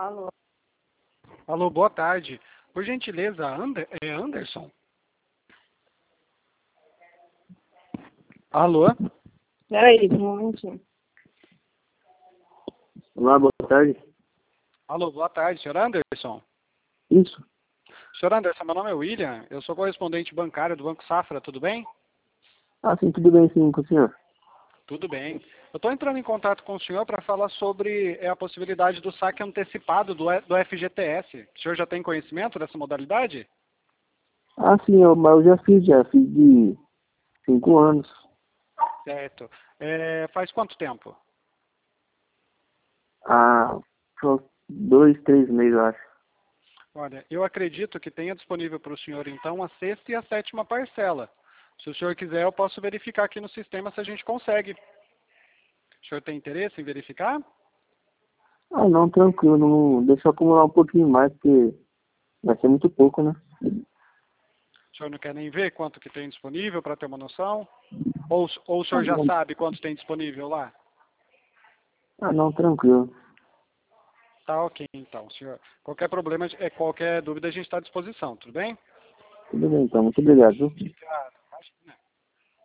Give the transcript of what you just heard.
Alô? Alô, boa tarde. Por gentileza, é Anderson? Alô? Peraí, um momentinho. Olá, boa tarde. Alô, boa tarde, senhor Anderson? Isso. Senhor Anderson, meu nome é William, eu sou correspondente bancário do Banco Safra, tudo bem? Ah, sim, tudo bem sim com o senhor. Tudo bem. Eu estou entrando em contato com o senhor para falar sobre a possibilidade do saque antecipado do FGTS. O senhor já tem conhecimento dessa modalidade? Ah, sim, mas eu já fiz de 5 anos. Certo. Faz quanto tempo? Ah, só 2, 3 meses, eu acho. Olha, eu acredito que tenha disponível para o senhor, então, a sexta e a sétima parcela. Se o senhor quiser, eu posso verificar aqui no sistema se a gente consegue. O senhor tem interesse em verificar? Ah, não, tranquilo, não, deixa eu acumular um pouquinho mais, porque vai ser muito pouco, né? O senhor não quer nem ver quanto que tem disponível para ter uma noção? Ou o Ah, senhor já não, sabe quanto tem disponível lá? não, tranquilo. Tá ok, então, senhor. Qualquer problema, qualquer dúvida, a gente está à disposição, tudo bem? Tudo bem então, muito obrigado, viu? Obrigado. Imagina.